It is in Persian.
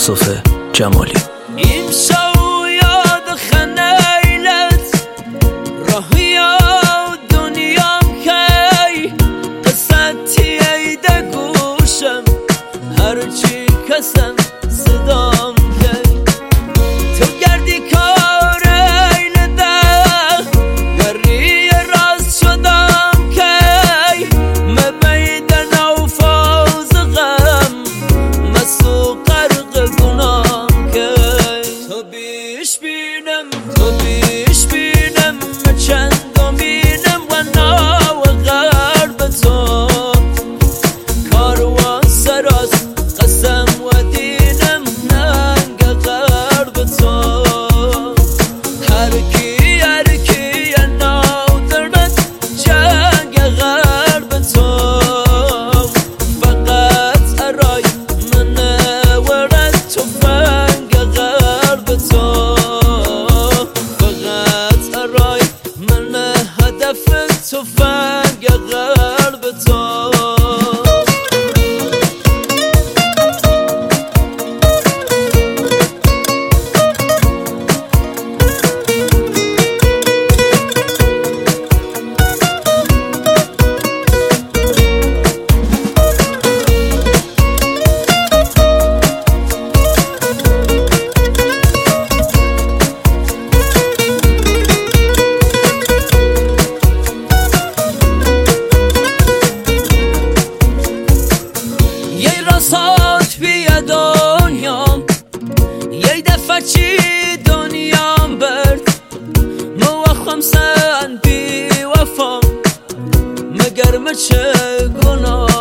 یوسف جمالی. امشب یاد خنیلت راهیا دنیام کی قصتی ایده گوشم هرچی کسم صدام کی تو گردی کار ایلده دری راز شدم کی مبیدن او فاز غم مسو غرق گناه کی تو بیش بینم چند امینم و نا و غرب تو کاروان سراست قسم و دینم ننگ غرب تو هر کی نادرد جنگ غرب تو فقط ارای من ورد تفنگ غرب تو فقط ارای من هدف تفنگ غرب تو راسات بیا دنیام یه دفعه چی دنیام برد موخم سن بی وفام مگر چه گناه